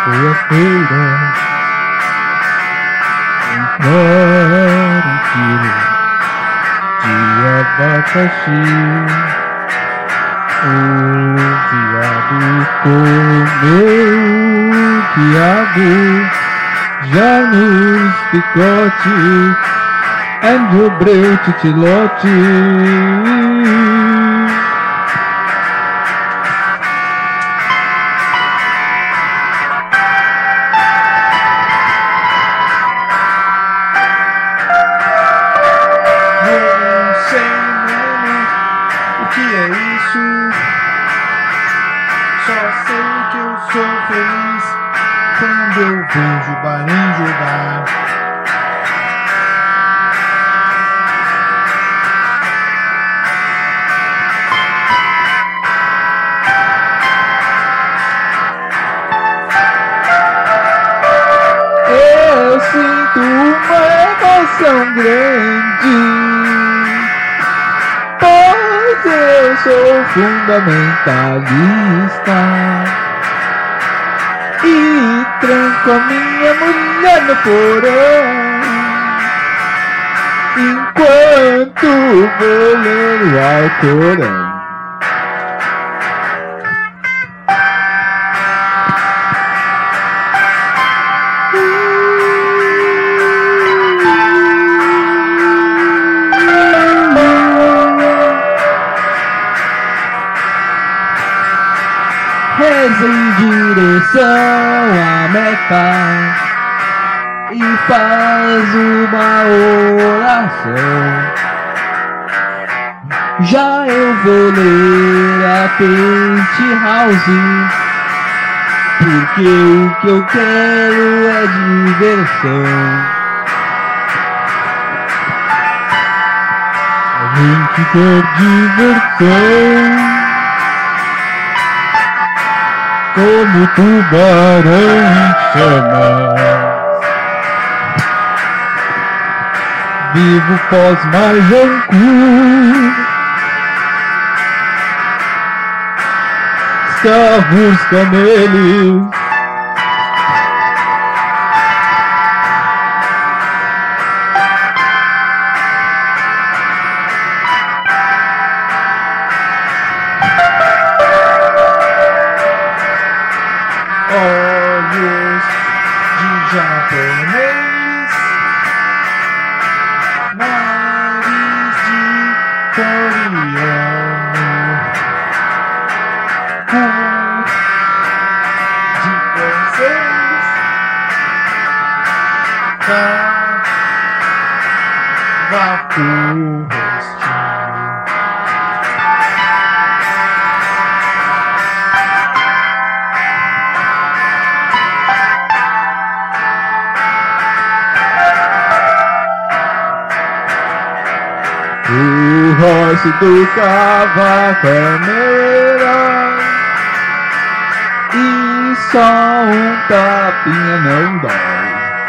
foi a feira comprar um quilo de abacaxi. O diabo comeu o diabo já nos picote, dobrei o titilote. Só sei que eu sou feliz quando eu vejo o Bahrein jogar. Eu sinto uma emoção grande, pois eu sou fundamentalista e tranco a minha mulher no porão enquanto vou ler o Alcorão. Reza em direção à Meca e faz uma oração. Já eu vou ler a Penthouse, porque o que eu quero é diversão. A gente quer diversão, como tubarão em chamas. Vivo pós-Majancu, Stavros Camelis. Olhos de japonês, nariz de coreano, cu de francês, cavaco rostinho. O rosto do cavaco é meira e só um tapinha não dói.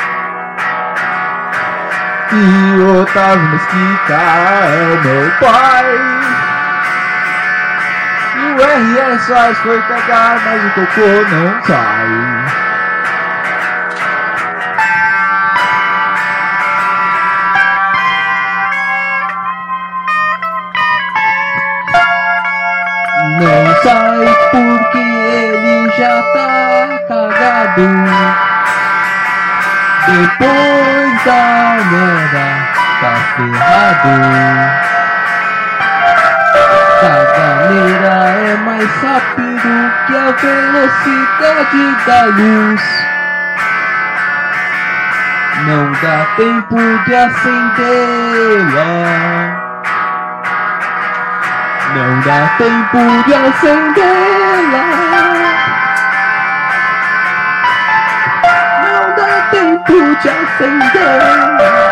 E o Otávio Mesquita é o meu pai. E o R.S. Soares foi cagar, mas o cocô não sai. Não sai porque ele já tá cagado. Depois da merda tá ferrado. Caganeira é mais rápido que a velocidade da luz. Não dá tempo de acendê-la. Não dá tempo de acendê-la. Não dá tempo de acendê-la.